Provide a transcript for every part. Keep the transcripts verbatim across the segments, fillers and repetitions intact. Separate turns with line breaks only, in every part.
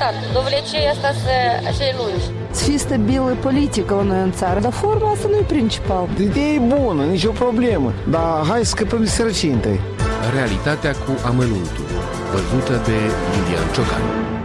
important. Dovlecei asta să lungi.
Să fie stabilă politică la noi în țară, dar forma asta nu e principal.
Ideea e bună, nicio problemă, dar hai să scăpăm de sărăcie întâi.
Realitatea cu amănuntul, văzută de Lilian Ciocan.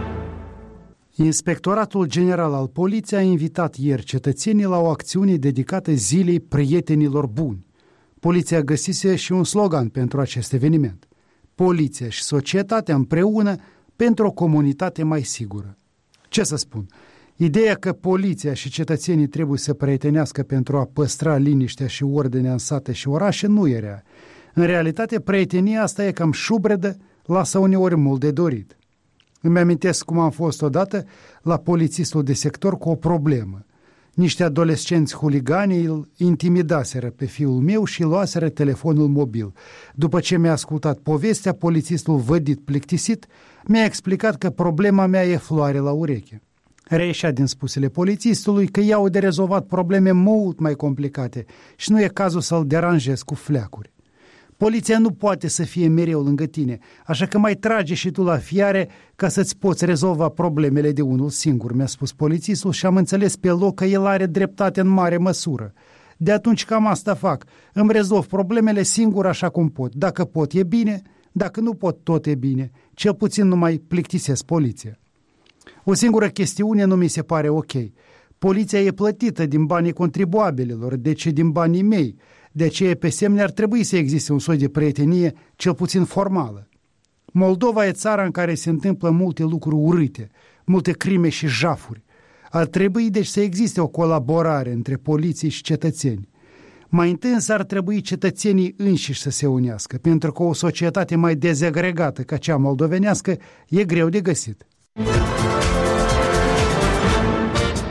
Inspectoratul General al Poliției a invitat ieri cetățenii la o acțiune dedicată Zilei Prietenilor Buni. Poliția găsise și un slogan pentru acest eveniment: Poliția și societatea împreună pentru o comunitate mai sigură. Ce să spun? Ideea că poliția și cetățenii trebuie să prietenească pentru a păstra liniștea și ordinea în sate și orașe nu e rea. În realitate, prietenia asta e cam șubredă, lasă uneori mult de dorit. Îmi amintesc cum am fost odată la polițistul de sector cu o problemă. Niște adolescenți huligani îl intimidaseră pe fiul meu și luaseră telefonul mobil. După ce mi-a ascultat povestea, polițistul, vădit, plictisit, mi-a explicat că problema mea e floare la ureche. Reieșea din spusele polițistului că iau de rezolvat probleme mult mai complicate și nu e cazul să-l deranjez cu fleacuri. Poliția nu poate să fie mereu lângă tine, așa că mai trage și tu la fiare ca să-ți poți rezolva problemele de unul singur, mi-a spus polițistul și am înțeles pe loc că el are dreptate în mare măsură. De atunci cam asta fac, îmi rezolv problemele singur așa cum pot. Dacă pot e bine, dacă nu pot tot e bine, cel puțin nu mai plictisesc poliția. O singură chestiune nu mi se pare ok. Poliția e plătită din banii contribuabililor, deci din banii mei. De aceea, pe semne, ar trebui să existe un soi de prietenie, cel puțin formală. Moldova e țara în care se întâmplă multe lucruri urâte, multe crime și jafuri. Ar trebui, deci, să existe o colaborare între poliție și cetățeni. Mai întâi însă ar trebui cetățenii înșiși să se unească, pentru că o societate mai dezagregată ca cea moldovenească e greu de găsit.